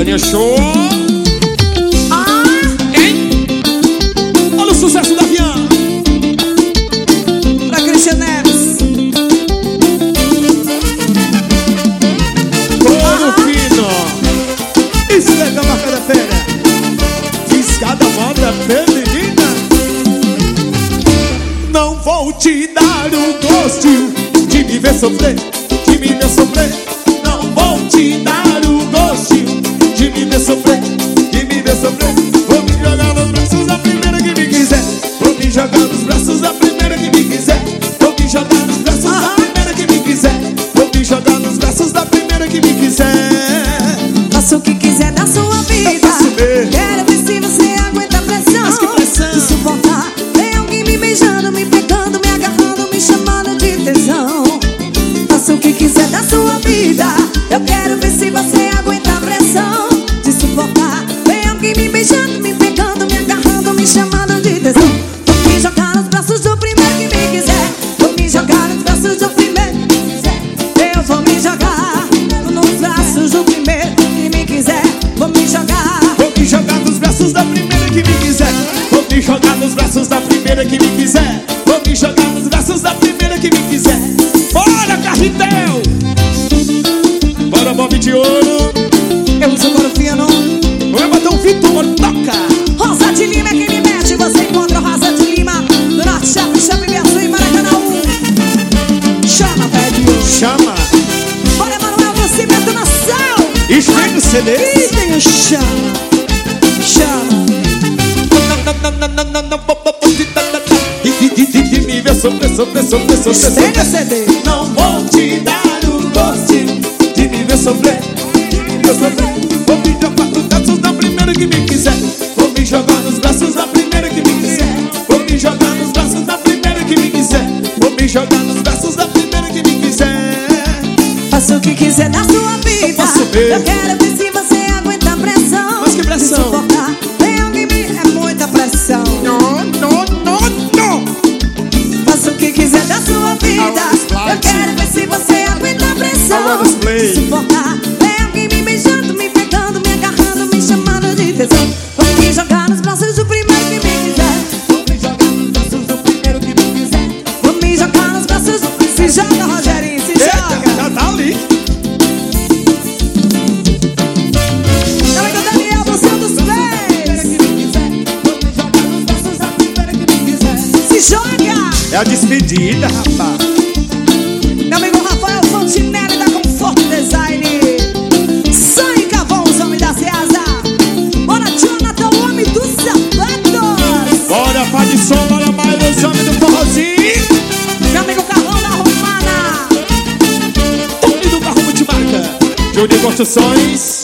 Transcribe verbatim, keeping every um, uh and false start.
Tânia Show. Ah, Hein? Olha o sucesso da Avião. pra Cristian Neves. Couro fino. Isso é da marca da fera. Fiscada moda feminina. Não vou te dar o gosto de me ver sofrer, de me ver sofrer. Não vou te dar o gosto de me ver sofrer, de me ver sofrer. Vou me jogar nos braços da primeira que me quiser. Vou me jogar nos braços da primeira que me quiser. Vou me jogar nos braços da primeira que me quiser. Vou me jogar nos braços da primeira que me quiser. Faça o que quiser da sua vida. Eu faço mesmo. Quero ver se você aguenta a pressão. Mas que pressão? De suportar. Tem alguém me beijando, me pegando, me agarrando, me chamando de tesão. Faça o que quiser da sua vida. Eu quero ver se você aguenta a pressão. De suportar. Tem alguém me beijando, me pegando, me agarrando, me chamando de tesão. Vou me jogar nos braços do primeiro que me quiser. Vou me jogar nos braços do primeiro que me quiser. Eu vou me jogar nos braços do primeiro que me quiser. Vou me jogar. Vou me jogar nos braços da primeira que me quiser. Vou me jogar nos braços da primeira que me quiser. Vou me jogar nos braços da primeira que me quiser. Bora, Carretel! Bora, Bob de Ouro! Eu uso couro fino. Vai bater um Vitor, toca! Rosa de Lima é quem me mete. Você encontra o Rosa de Lima no Norte, Chapa, Chapa, Ibiaçu e Maracanã. Chama, velho. Chama! Bora, Manuel, você mete na sal. E chega o C D! E tem o chama. Chama. De me ver sofrer, sofrer, sofrer, sofrer, Pega sofrer. C D. Não vou te dar o gosto de me ver sofrer, de me ver sofrer. Vou me jogar nos braços da primeira que me quiser. Vou me jogar nos braços da primeira que me quiser. Vou me jogar nos braços da primeira que me quiser. Vou me jogar nos braços da primeira que me quiser. Faça o que quiser da sua vida. Eu faço mesmo. Eu quero ver se você aguenta a pressão. Mas que pressão? De suportar. Tem alguém me... É muita pressão. Não, não, não, não. Faça o que quiser da sua vida. Alas Light. Eu quero ver se você aguenta a pressão. Alas Play. De suportar. Tem alguém me beijando, me pegando, me agarrando, me chamando de tesão. Vou me jogar nos braços do primeiro que me quiser. Vou me jogar nos braços do primeiro que me quiser. Vou me jogar nos braços do... Se joga, Rogerinho, se Eita, joga. já tá ali. Meu amigo Daniel, você é um dos três. Se joga. É a despedida, rapaz. Meu amigo Rafael Fontinelli da Conforto Design. Sangue Cavão, os homens da Ceasa. Bora, Jonathan, o homem dos sapatos. Bora, Fábio Som, bora mais os homens do forrozinho. Meu amigo Carlão da Romana. Tony do Carro Multimarca. Júnior Construções.